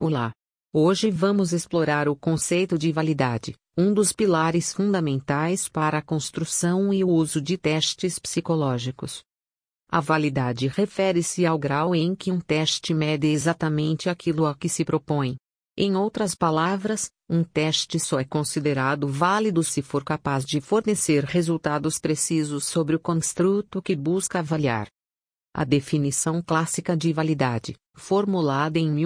Olá! Hoje vamos explorar o conceito de validade, um dos pilares fundamentais para a construção e o uso de testes psicológicos. A validade refere-se ao grau em que um teste mede exatamente aquilo a que se propõe. Em outras palavras, um teste só é considerado válido se for capaz de fornecer resultados precisos sobre o construto que busca avaliar. A definição clássica de validade, formulada em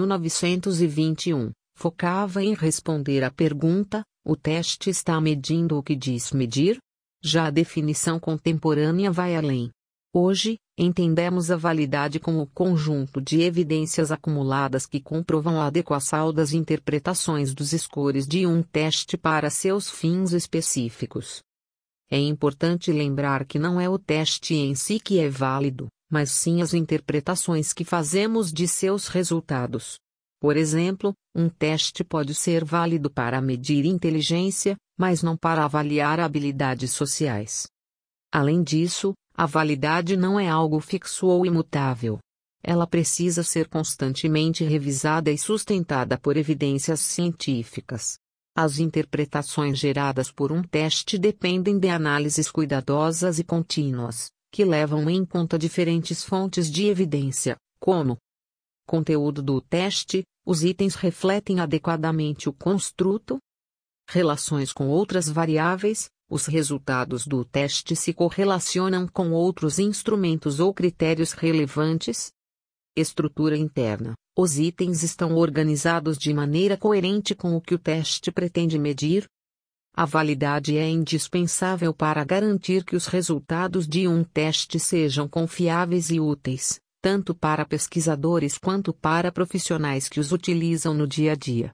1921, focava em responder à pergunta: o teste está medindo o que diz medir? Já a definição contemporânea vai além. Hoje, entendemos a validade como o conjunto de evidências acumuladas que comprovam a adequação das interpretações dos scores de um teste para seus fins específicos. É importante lembrar que não é o teste em si que é válido, mas sim as interpretações que fazemos de seus resultados. Por exemplo, um teste pode ser válido para medir inteligência, mas não para avaliar habilidades sociais. Além disso, a validade não é algo fixo ou imutável. Ela precisa ser constantemente revisada e sustentada por evidências científicas. As interpretações geradas por um teste dependem de análises cuidadosas e contínuas, que levam em conta diferentes fontes de evidência, como conteúdo do teste, os itens refletem adequadamente o construto, relações com outras variáveis, os resultados do teste se correlacionam com outros instrumentos ou critérios relevantes, estrutura interna, os itens estão organizados de maneira coerente com o que o teste pretende medir. A validade é indispensável para garantir que os resultados de um teste sejam confiáveis e úteis, tanto para pesquisadores quanto para profissionais que os utilizam no dia a dia.